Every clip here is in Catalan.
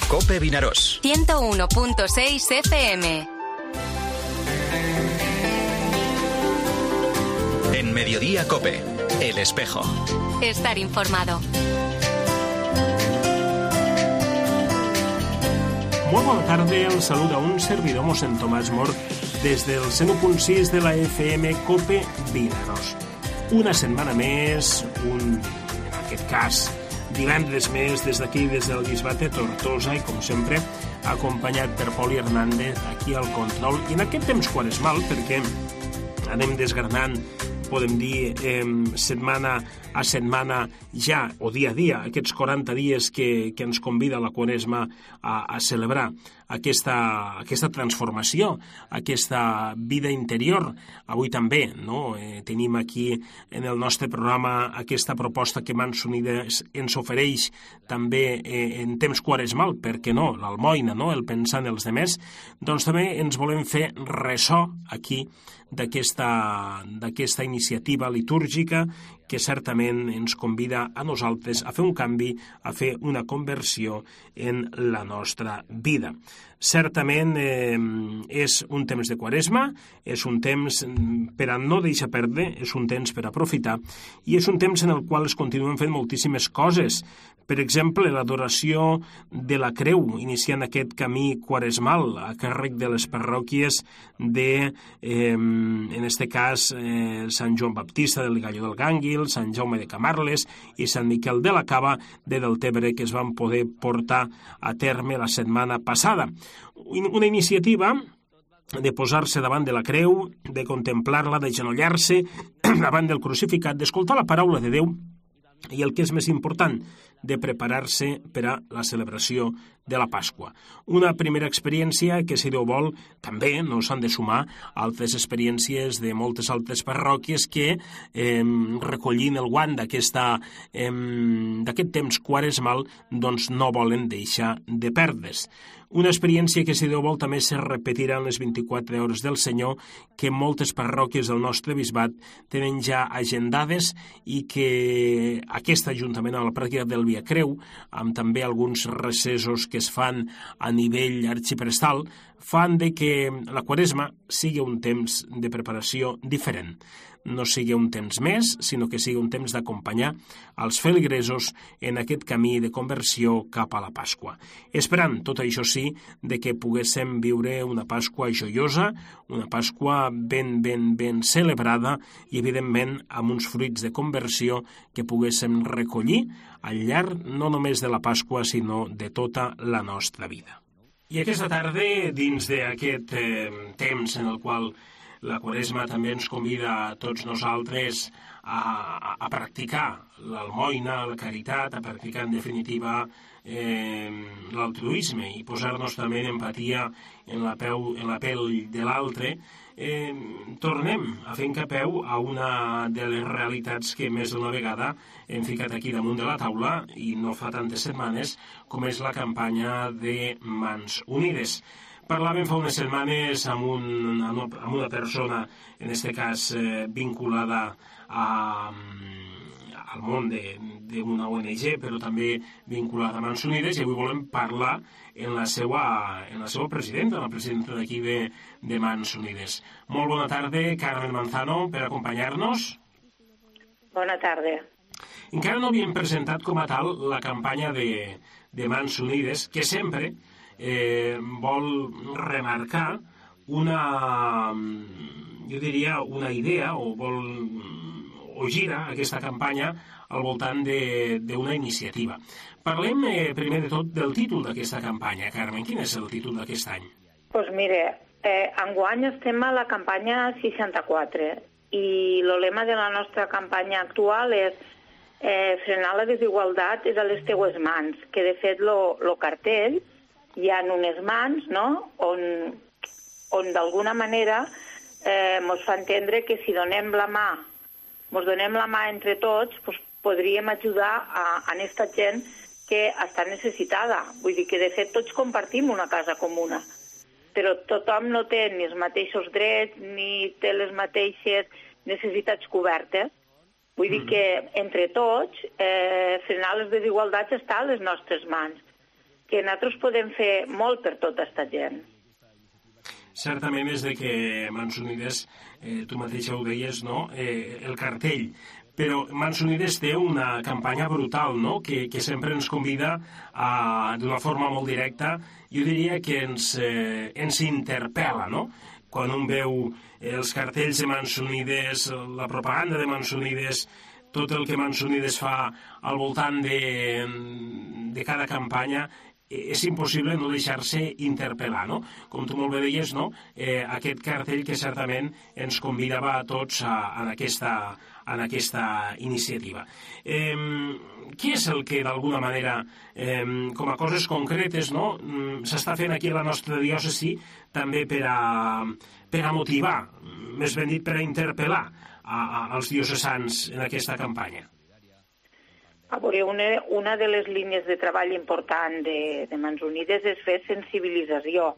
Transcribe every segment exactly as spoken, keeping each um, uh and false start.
COPE Vinaròs. ciento uno punto seis F M. En Mediodía COPE, El Espejo. Estar informado. Molt bona tarda, el saluda un servidor, mossèn Tomàs Mor, des del cent u punt sis de la F M COPE Vinaròs. Una setmana més, un, en aquest cas, divendres més, des d'aquí, des del Bisbat de Tortosa, i com sempre, acompanyat per Poli Hernández, aquí al control. I en aquest temps quaresmal, perquè anem desgranant, podem dir, eh, setmana a setmana ja, o dia a dia, aquests quaranta dies que, que ens convida la Quaresma a, a celebrar aquesta, aquesta transformació, aquesta vida interior. Avui també, no? Eh, tenim aquí en el nostre programa aquesta proposta que Mans Unides ens ofereix també eh, en temps quaresmal, per què no? L'almoina, no? El pensar en els demés. Doncs també ens volem fer ressò aquí d'aquesta d'aquesta iniciativa litúrgica que certament ens convida a nosaltres a fer un canvi, a fer una conversió en la nostra vida. Certament eh, és un temps de Quaresma, és un temps per a no deixar perdre, és un temps per a aprofitar, i és un temps en el qual es continuen fent moltíssimes coses. Per exemple, l'adoració de la Creu, iniciant aquest camí quaresmal a càrrec de les parròquies de, eh, en este cas, eh, Sant Joan Baptista del Gallo del Gànguil, Sant Jaume de Camarles i Sant Miquel de la Cava de Deltebre, que es van poder portar a terme la setmana passada. Una iniciativa de posar-se davant de la creu, de contemplar-la, de genollar-se davant del crucificat, d'escoltar la paraula de Déu i, el que és més important, de preparar-se per a la celebració de la Pasqua. Una primera experiència que, si Déu vol, també no s'han de sumar altres experiències de moltes altres parròquies que, eh, recollint el guant d'aquesta, eh, d'aquest temps quaresmal, doncs no volen deixar de perdre's. Una experiència que, si Déu vol, també se repetirà en les vint-i-quatre hores del Senyor, que moltes parròquies del nostre bisbat tenen ja agendades, i que aquesta, juntament amb la pràctica del Via Creu, amb també alguns recessos que es fan a nivell arxiprestal, fan de que la Quaresma sigui un temps de preparació diferent. No sigui un temps més, sinó que sigui un temps d'acompanyar els feligresos en aquest camí de conversió cap a la Pasqua. Esperant, tot això sí, de que poguéssim viure una Pasqua joiosa, una Pasqua ben, ben, ben celebrada i, evidentment, amb uns fruits de conversió que poguéssim recollir al llarg no només de la Pasqua, sinó de tota la nostra vida. I aquesta tarda, dins d'aquest eh, temps en el qual la Quaresma també ens convida a tots nosaltres a, a, a practicar l'almoina, la caritat, a practicar, en definitiva, eh, l'altruisme i posar-nos també en empatia en la, peu, en la pell de l'altre, eh, tornem a fer encapeu a una de les realitats que més d'una vegada hem ficat aquí damunt de la taula, i no fa tantes setmanes, com és la campanya de Mans Unides. Parlàvem fa unes setmanes amb, un, amb una persona, en aquest cas eh, vinculada a, al món d'una O N G, però també vinculada a Mans Unides, i avui volem parlar en la seva, en la seva presidenta, la presidenta d'aquí de, de Mans Unides. Molt bona tarda, Carmen Manzano, per acompanyar-nos. Bona tarda. Encara no havíem presentat com a tal la campanya de, de Mans Unides, que sempre Eh, vol remarcar una, jo diria, una idea, o vol o gira aquesta campanya al voltant d'una iniciativa. Parlem eh, primer de tot del títol d'aquesta campanya. Carmen, quin és el títol d'aquest any? Doncs pues mire, eh, enguany estem a la campanya seixanta-quatre, i el lema de la nostra campanya actual és eh, frenar la desigualtat és a les teues mans, que de fet el cartell hi ha unes mans, no?, on, on d'alguna manera eh, mos fa entendre que si donem la mà, mos donem la mà entre tots, pues, podríem ajudar a, a aquesta gent que està necessitada. Vull dir que, de fet, tots compartim una casa comuna, però tothom no té ni els mateixos drets ni té les mateixes necessitats cobertes. Vull dir que, entre tots, eh, frenar les desigualtats està a les nostres mans. que nosaltres podem fer molt per tota aquesta gent. Certament és de que Mans Unides, eh, tu mateixa ho deies, no? Eh, el cartell. Però Mans Unides té una campanya brutal, no? Que, que sempre ens convida d'una forma molt directa. Jo diria que ens, eh, ens interpel·la, no? Quan un veu els cartells de Mans Unides, la propaganda de Mans Unides, tot el que Mans Unides fa al voltant de, de cada campanya, és impossible no deixar-se interpel·lar, no? Com tu molt bé deies, no? Eh, aquest cartell que certament ens convidava a tots a, a, aquesta, en aquesta iniciativa. Eh, què és el que, d'alguna manera, eh, com a coses concretes, no? S'està fent aquí a la nostra diòcesi també per a, per a motivar, més ben dit, per a interpel·lar a, a, als diocesans en aquesta campanya? A veure, una, una de les línies de treball important de, de Mans Unides és fer sensibilització,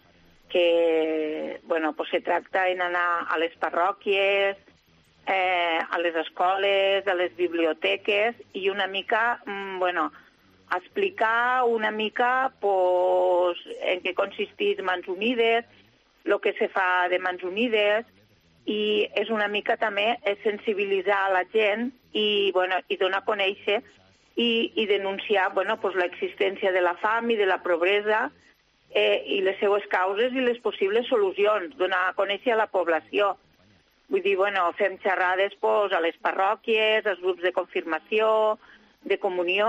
que bueno, pues se tracta en anar a les parròquies, eh, a les escoles, a les biblioteques i una mica, bueno, explicar una mica pues, en què consisteix Mans Unides, el que se fa de Mans Unides, i és una mica també sensibilitzar a la gent i, bueno, i donar a conèixer i, i denunciar bueno, pues, l'existència de la fam i de la pobresa eh, i les seues causes i les possibles solucions, donar a conèixer a la població. Vull dir, bueno, fem xerrades pues, a les parròquies, als grups de confirmació, de comunió,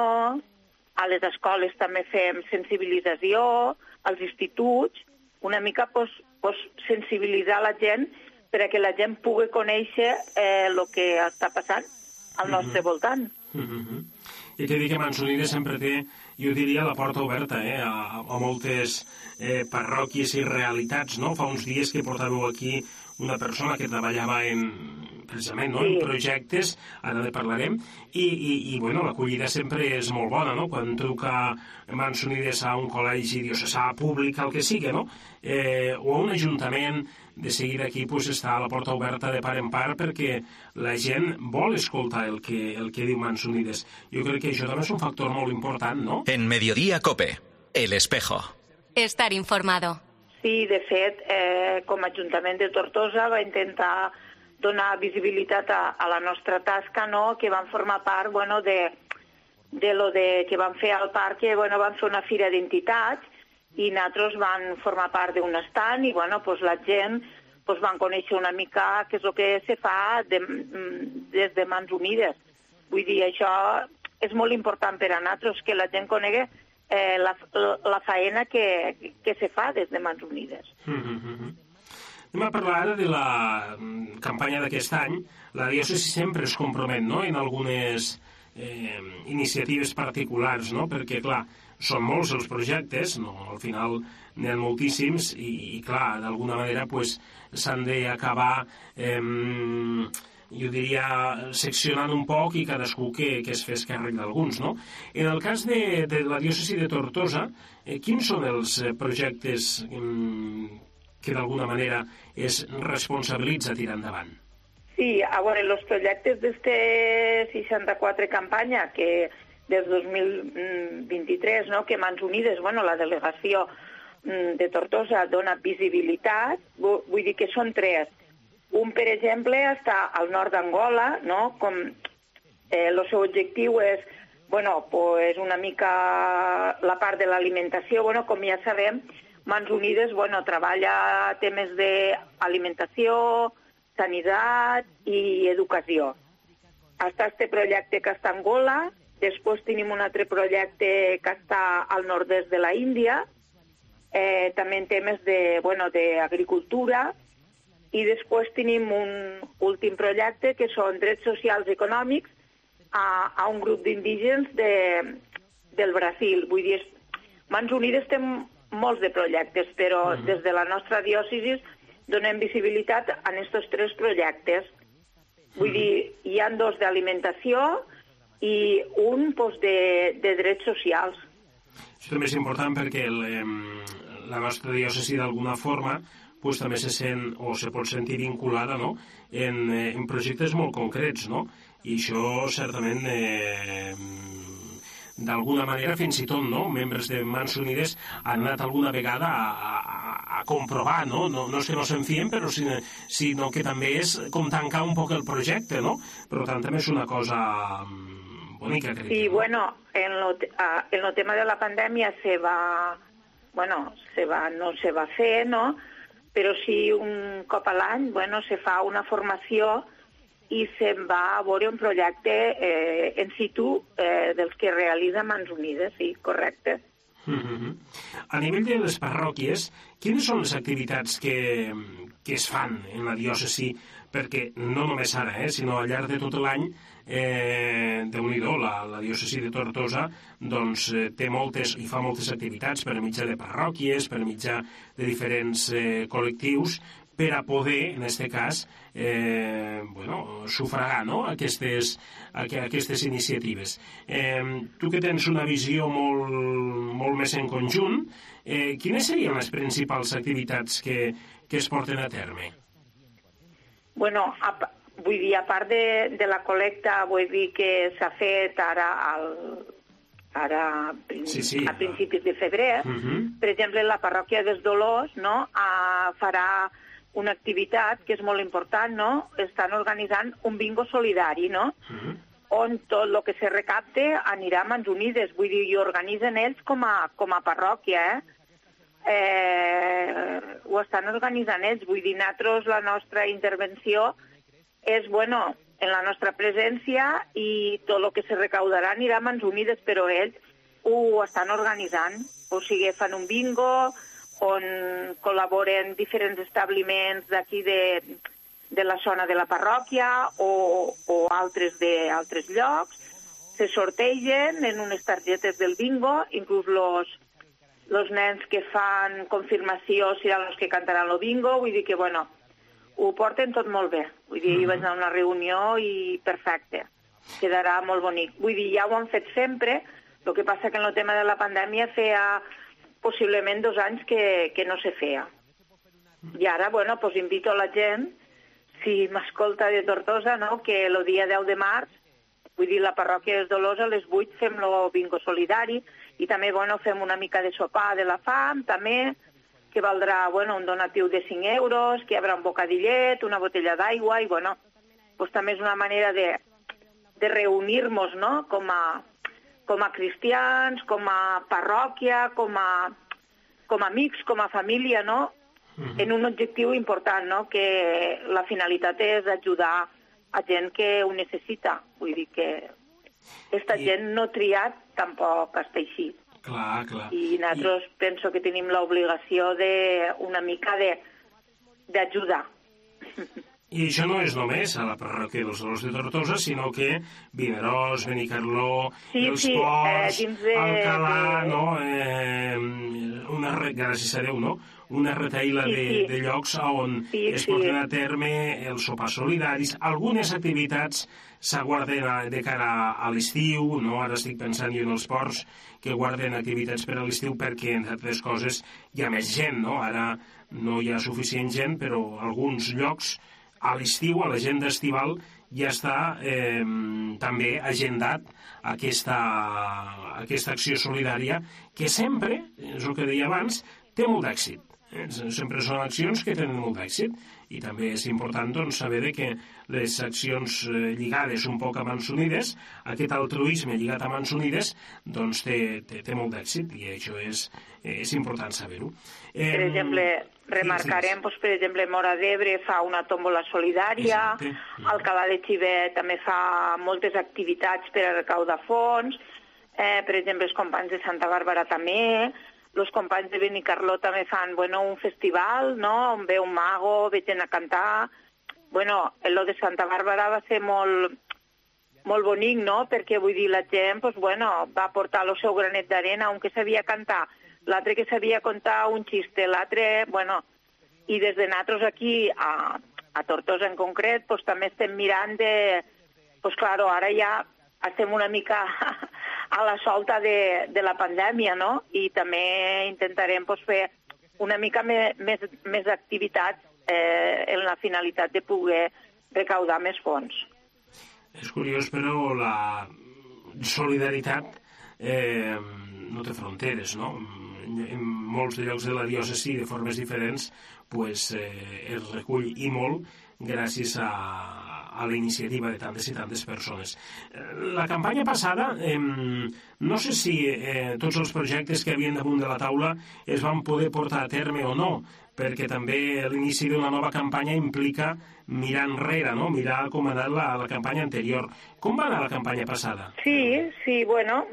a les escoles també fem sensibilització, als instituts, una mica pues, pues, sensibilitzar la gent perquè la gent pugui conèixer eh, el que està passant al nostre mm-hmm. voltant. Mm-hmm. I que dir que Mans Unides sempre té, jo diria, la porta oberta eh, a, a moltes eh, parròquies i realitats, no? Fa uns dies que portàveu aquí una persona que treballava en, precisament, no? Sí. En projectes, ara ne parlarem, i, i, i bueno, l'acollida sempre és molt bona, no? Quan truca Mans Unides a un col·legi diocesà públic, el que sigui, no? Eh, o a un ajuntament, de seguida aquí pues, està a la porta oberta de part en part perquè la gent vol escoltar el que, el que diu Mans Unides. Jo crec que això també és un factor molt important, no? En Mediodía Cope, El Espejo. Estar informado. Sí, de fet, eh, com a Ajuntament de Tortosa va intentar donar visibilitat a, a la nostra tasca, no? Que van formar part bueno, de, de lo de, que van fer al parc, que bueno, van fer una fira d'entitats i nosaltres van formar part d'un estand i bueno, pues, la gent pues, van conèixer una mica què és el que se fa de, des de Mans Unides. Vull dir, això és molt important per a nosaltres, que la gent conegui eh, la, la faena que, que se fa des de Mans Unides. Mm-hmm. Anem a parlar ara de la campanya d'aquest any. La diòcesi sempre es compromet, no?, en algunes eh, iniciatives particulars, no?, perquè, clar, són molts els projectes, no? Al final n'hi ha moltíssims i, i clar, d'alguna manera pues, s'han d'acabar, eh, jo diria, seccionant un poc i cadascú que, que es fes càrrec d'alguns, no? En el cas de, de la diòcesi de Tortosa, eh, quins són els projectes eh, que d'alguna manera es responsabilitza tirar endavant? Sí, a veure, els projectes d'este seixanta-quatre campanya que del dos mil vint-i-tres, no? Que Mans Unides, bueno, la delegació de Tortosa dona visibilitat, vull dir que són tres. Un, per exemple, està al nord d'Angola, no? Com eh, el seu objectiu és, bueno, pues una mica la part de l'alimentació, bueno, com ja sabem, Mans Unides, bueno, treballa temes d'alimentació, sanitat i educació. Està este projecte que està a Angola. Després tenim un altre projecte que està al nord-est de la Índia, eh, també en temes de, bueno, d'agricultura, i després tenim un últim projecte que són drets socials i econòmics a, a un grup d'indígens de, del Brasil. Vull dir, Mans Unides té molts de projectes, però mm-hmm. des de la nostra diòcesi donem visibilitat a aquests tres projectes. Vull mm-hmm. dir, hi ha dos d'alimentació i un pues, de, de drets socials. Això també és important perquè el, eh, la nostra diòcesi d'alguna forma pues, també se sent o se pot sentir vinculada, no?, en, en projectes molt concrets, no? I això certament eh, d'alguna manera, fins i tot, no?, membres de Mans Unides han anat alguna vegada a, a, a comprovar, no? No, no és que no se'n fien, però sinó, sinó que també és com tancar un poc el projecte, no? Per tant, també és una cosa bonica, crec. Sí, no? bueno, en lo, en lo tema de la pandèmia se va, bueno, se va, no se va fer, no?, però sí un cop a l'any, bueno, se fa una formació i se'n va a veure un projecte eh, en situ eh, dels que realitza Mans Unides, sí, correcte. Mm-hmm. A nivell de les parròquies, quines són les activitats que, que es fan en la diòcesi? Perquè no només ara, eh, sinó al llarg de tot l'any, eh, Déu-n'hi-do, la, la diòcesi de Tortosa doncs, eh, té moltes i fa moltes activitats per mitjà de parròquies, per mitjà de diferents eh, col·lectius, per a poder, en aquest cas, eh, bueno, sufragar, no?, aquestes, aquestes iniciatives. Eh, tu que tens una visió molt, molt més en conjunt, eh, quines serien les principals activitats que, que es porten a terme? Bueno, a, vull dir, a part de, de la col·lecta, vull dir que s'ha fet ara al, ara sí, sí, a principis de febrer. Uh-huh. Per exemple, la parròquia dels Dolors, no?, a, farà una activitat que és molt important, no? Estan organitzant un bingo solidari, no? Uh-huh. On tot el que se recapte anirà a Mans Unides, vull dir, i organitzen ells com a, com a parròquia, eh? eh? Ho estan organitzant ells, vull dir, nosaltres, la nostra intervenció és, bueno, en la nostra presència i tot el que se recaudarà anirà a Mans Unides, però ells ho estan organitzant, o sigui, fan un bingo on col·laboren diferents establiments d'aquí de, de la zona de la parròquia o, o altres d'altres llocs, se sortegen en unes targetes del bingo, inclús los, los nens que fan confirmació seran els que cantaran el bingo, vull dir que, bueno, ho porten tot molt bé. Vull dir, mm-hmm. vaig anar a una reunió i perfecte, quedarà molt bonic. Vull dir, ja ho han fet sempre, el que passa que en el tema de la pandèmia feia possiblement dos anys que, que no se feia. I ara, bueno, pues invito a la gent, si m'escolta de Tortosa, no?, que el dia deu de març, vull dir, la parròquia dels Dolors a les vuit fem el bingo solidari i també, bueno, fem una mica de sopar de la fam, també, que valdrà, bueno, un donatiu de cinc euros, que hi haurà un bocadillet, una botella d'aigua i, bueno, pues també és una manera de, de reunir-nos, no?, com a com a cristians, com a parròquia, com a, com a amics, com a família, no?, uh-huh. en un objectiu important, no?, que la finalitat és ajudar a gent que ho necessita. Vull dir que aquesta I... gent no triat tampoc està així. Clar, clar. I nosaltres I... penso que tenim l'obligació de una mica de d'ajudar. I això no és només a la parròquia dels Dolors de Tortosa, sinó que Vinaròs, Benicarló, sí, els sí, Ports, eh, de... Alcalà, no? Eh, una, gràcies a Déu, no? Una retaïla sí, de, sí. de llocs on sí, es sí. porten a terme els sopars solidaris. Algunes activitats s'aguarden de cara a l'estiu, no? Ara estic pensant jo en els ports que guarden activitats per a l'estiu perquè, entre altres coses, hi ha més gent, no? Ara no hi ha suficient gent, però alguns llocs a l'estiu, a l'agenda estival, ja està eh, també agendat aquesta, aquesta acció solidària que sempre, és el que deia abans, té molt d'èxit. Eh? Sempre són accions que tenen molt d'èxit i també és important doncs, saber de que les accions eh, lligades un poc a Mans Unides, aquest altruisme lligat a Mans Unides, doncs té, té, té molt d'èxit i això és, és important saber-ho. Eh, per exemple, remarcarem, doncs, per exemple, Móra d'Ebre fa una tòmbola solidària, exacte. Alcalà de Xivert també fa moltes activitats per a recaudar fons, eh, per exemple, els companys de Santa Bàrbara també, els companys de Benicarló també fan, bueno, un festival, no?, on ve un mago, vegen a cantar. Bueno, el de Santa Bàrbara va ser molt, molt bonic, no?, perquè, vull dir, la gent, pues, bueno, va portar el seu granet d'arena, un que sabia cantar, l'altre que sabia contar un xiste, l'altre, bueno, i des de nosaltres aquí, a, a Tortosa en concret, pues, també estem mirant de, pues, claro, ara ja estem una mica a la solta de, de la pandèmia, no? I també intentarem pues, fer una mica més, més, més activitats eh, en la finalitat de poder recaudar més fons. És curiós, però la solidaritat eh, no té fronteres, no? En molts de llocs de la diòcesi, de formes diferents, pues, eh, es recull i molt gràcies a, a la iniciativa de tantes i tantes persones. La campanya passada, eh, no sé si eh, tots els projectes que havien damunt de la taula es van poder portar a terme o no, perquè també l'inici d'una nova campanya implica mirar enrere, no? Mirar com ha anat la, la campanya anterior. Com va anar la campanya passada? Sí, sí, bueno,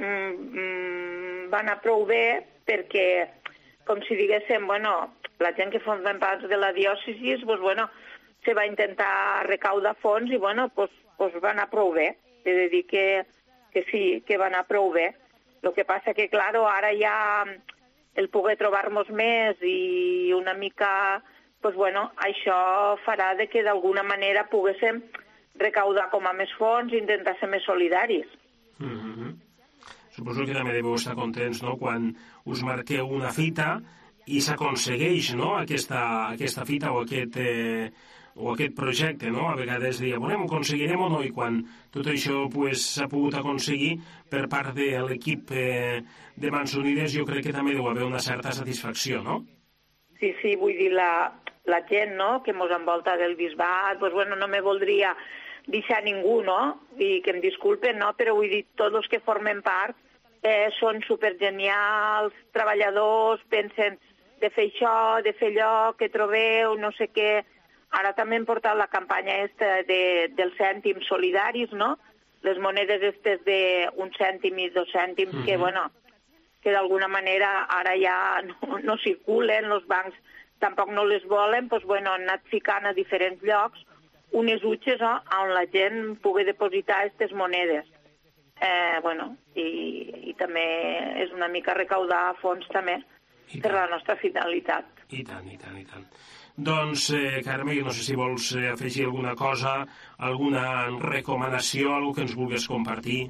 mm, va anar prou bé perquè, com si diguéssim, bueno, la gent que forma part de la diòcesi, pues, bueno, se va intentar recaudar fons i, bueno, pues, pues va anar prou bé. He de dir que, que sí, que va anar prou bé. El que passa que, claro, ara ja el poder trobar-nos més i una mica, pues, bueno, això farà de que d'alguna manera poguéssim recaudar com a més fons i intentar ser més solidaris. Mm-hmm. Suposo que també deveu estar contents, no?, quan us marqueu una fita i s'aconsegueix, no?, aquesta, aquesta fita o aquest, eh, o aquest projecte, no? A vegades deia, bueno, ho aconseguirem o no? I quan tot això pues, s'ha pogut aconseguir per part de l'equip eh, de Mans Unides, jo crec que també deu haver una certa satisfacció, no? Sí, sí, vull dir, la, la gent, no?, que mos envolta del bisbat, pues, bueno, no me voldria deixar ningú, no?, i que em disculpen, no?, però vull dir, tots els que formen part eh, són supergenials, treballadors, pensen de fer això, de fer allò, que trobeu, no sé què. Ara també hem portat la campanya esta de, dels cèntims solidaris, no?, les monedes estes d'un cèntim i dos cèntims, mm-hmm. que, bueno, que d'alguna manera ara ja no, no circulen, els bancs tampoc no les volen, doncs, bueno, han anat ficant a diferents llocs unes utxes, no?, on la gent pugui depositar aquestes monedes. Eh, bueno, i, i també és una mica recaudar fons també per la nostra finalitat. I tant, i tant, i tant. Doncs, eh, Carme, no sé si vols eh, afegir alguna cosa, alguna recomanació, alguna que ens vulguis compartir.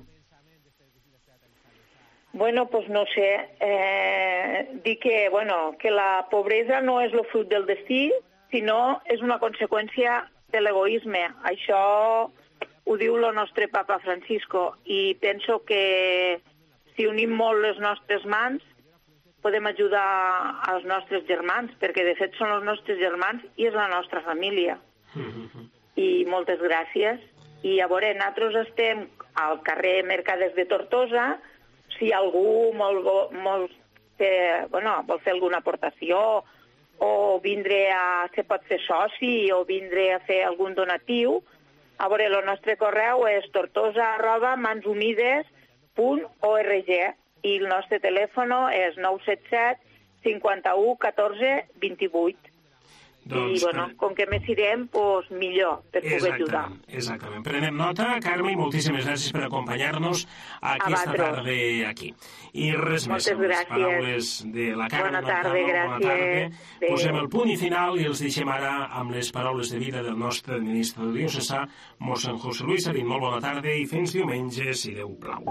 Bueno, pues no sé, eh, dir que, bueno, que la pobresa no és el fruit del destí, sinó és una conseqüència de l'egoisme. Això ho diu el nostre papa Francisco i penso que si unim molt les nostres mans podem ajudar als nostres germans, perquè de fet són els nostres germans i és la nostra família. Mm-hmm. I moltes gràcies. I a veure, nosaltres estem al carrer Mercaders de Tortosa. Si algú molt, molt, eh, bueno, vol fer alguna aportació o vindre a, se pot fer soci o vindre a fer algun donatiu, a veure, el nostre correu és tortosa arroba mansunides punt org i el nostre telèfon és nou set set cinquanta-u catorze vint-i-vuit. Doncs, I, bueno, com que més irem, doncs millor, per poder ajudar. Exactament. Prenem nota, Carme, i moltíssimes gràcies per acompanyar-nos aquesta tarda aquí. I res més, amb les paraules de la Carme. Bona tarda, gràcies. Posem el punt i final i els deixem ara amb les paraules de vida del nostre ministre diocesà, mossèn José Luis Arín. Molt bona tarda i fins diumenge, si Déu plau.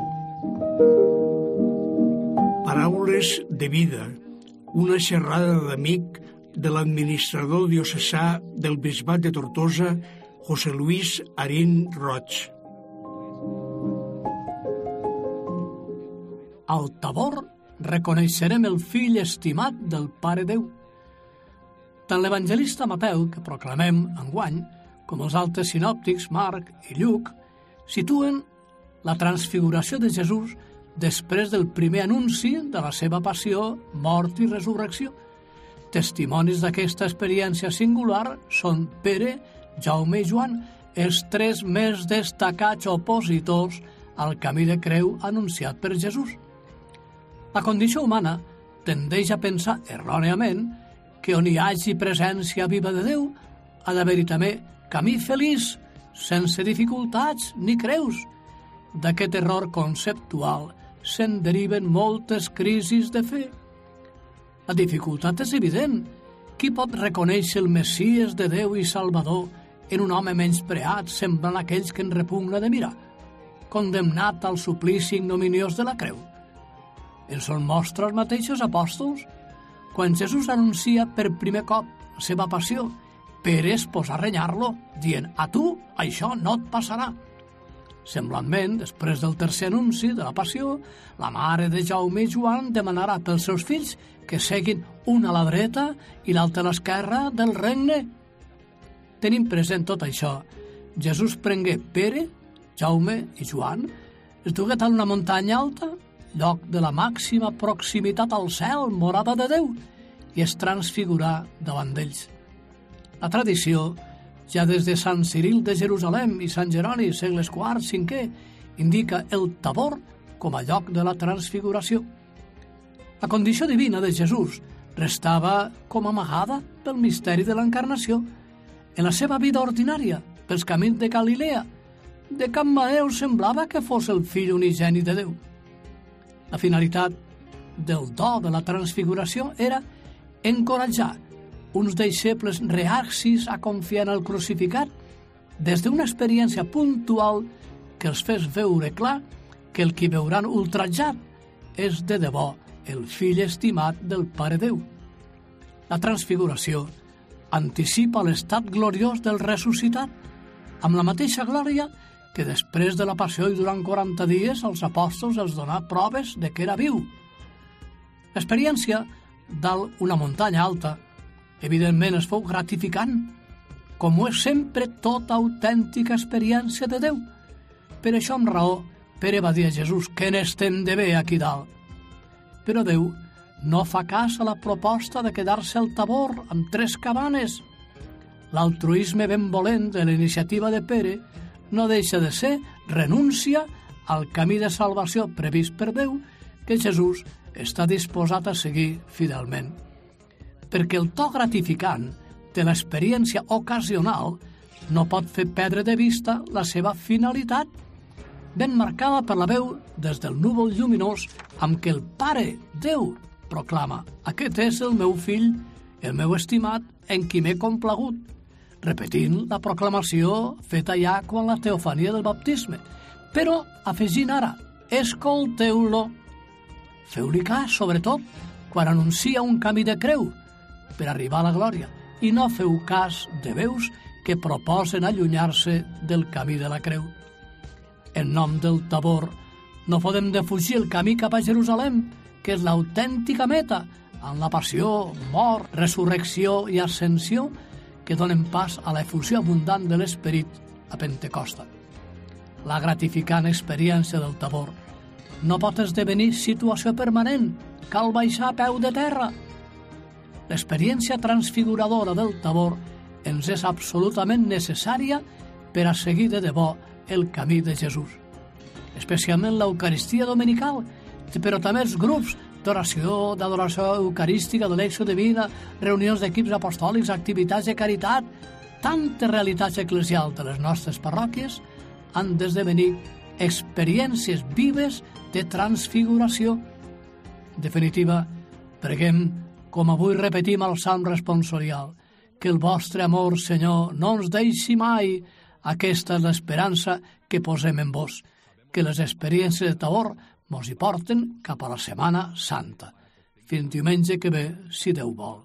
Paraules de vida, una xerrada d'amic de l'administrador diocesà del Bisbat de Tortosa, José Luis Arín Roig. Al Tabor reconeixerem el fill estimat del Pare Déu. Tant l'evangelista Mateu, que proclamem enguany, com els altres sinòptics, Marc i Lluc, situen la transfiguració de Jesús després del primer anunci de la seva passió, mort i resurrecció. Testimonis d'aquesta experiència singular són Pere, Jaume i Joan, els tres més destacats opositors al camí de creu anunciat per Jesús. La condició humana tendeix a pensar erròniament que on hi hagi presència viva de Déu ha d'haver-hi també camí feliç, sense dificultats ni creus. D'aquest error conceptual se'n deriven moltes crisis de fe. La dificultat és evident. Qui pot reconèixer el Messies de Déu i Salvador en un home menyspreat semblant a aquells que en repugna de mirar, condemnat al suplici ignominiós de la creu? En són mostra els mateixos apòstols. Quan Jesús anuncia per primer cop la seva passió, Pere es posa a renyar-lo, dient: a tu això no et passarà. Semblantment, després del tercer anunci de la passió, la mare de Jaume i Joan demanarà pels seus fills que seguin un a la dreta i l'altre a l'esquerra del regne. Tenint present tot això, Jesús prengué Pere, Jaume i Joan, es dugué a una muntanya alta, lloc de la màxima proximitat al cel, morada de Déu, i es transfigurà davant d'ells. La tradició, ja des de Sant Ciril de Jerusalem i Sant Jeroni, segles quart, cinquè, indica el Tabor com a lloc de la transfiguració. La condició divina de Jesús restava com amagada pel misteri de l'encarnació. En la seva vida ordinària, pels camins de Galilea, de cap manera us semblava que fos el fill unigènit de Déu. La finalitat del do de la transfiguració era encoratjar uns deixebles reacis a confiar en el crucificat des d'una experiència puntual que els fes veure clar que el qui veuran ultratjat és de debò el fill estimat del Pare Déu. La transfiguració anticipa l'estat gloriós del ressuscitat, amb la mateixa glòria que després de la passió i durant quaranta dies als apòstols els donà proves de que era viu. L'experiència dalt una muntanya alta, evidentment es fou gratificant, com ho és sempre tota autèntica experiència de Déu. Per això, amb raó, Pere va dir a Jesús que n'estem de bé aquí dalt. Però Déu no fa cas a la proposta de quedar-se al Tabor amb tres cabanes. L'altruisme benvolent de la iniciativa de Pere no deixa de ser renúncia al camí de salvació previst per Déu que Jesús està disposat a seguir fidelment. Perquè el to gratificant de l'experiència ocasional no pot fer perdre de vista la seva finalitat, ben marcada per la veu des del núvol lluminós amb què el Pare Déu proclama: «Aquest és el meu fill, el meu estimat, en qui m'he complagut», repetint la proclamació feta ja quan la teofania del baptisme, però afegint ara: «Escolteu-lo». Feu-li cas, sobretot, quan anuncia un camí de creu per arribar a la glòria, i no feu cas de veus que proposen allunyar-se del camí de la creu. En nom del Tabor no podem defugir el camí cap a Jerusalem, que és l'autèntica meta en la passió, mort, resurrecció i ascensió que donen pas a l'efusió abundant de l'Esperit a Pentecosta. La gratificant experiència del Tabor no pot esdevenir situació permanent, cal baixar a peu de terra. L'experiència transfiguradora del Tabor ens és absolutament necessària per a seguir de debò el camí de Jesús. Especialment l'Eucaristia dominical, però també els grups d'oració, d'adoració eucarística, de lecció divina, reunions d'equips apostòlics, activitats de caritat, tantes realitats eclesials de les nostres parròquies han d'esdevenir experiències vives de transfiguració. En definitiva, preguem, com avui repetim al Salm responsorial, que el vostre amor, Senyor, no ens deixi mai. Aquesta és l'esperança que posem en vos, que les experiències de Tabor mos hi porten cap a la Setmana Santa. Fins diumenge que ve, si Déu vol.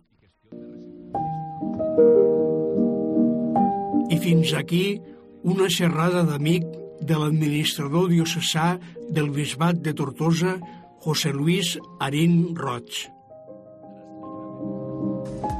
I fins aquí una xerrada d'amic de l'administrador diocesà del Bisbat de Tortosa, José Luis Arín Roig.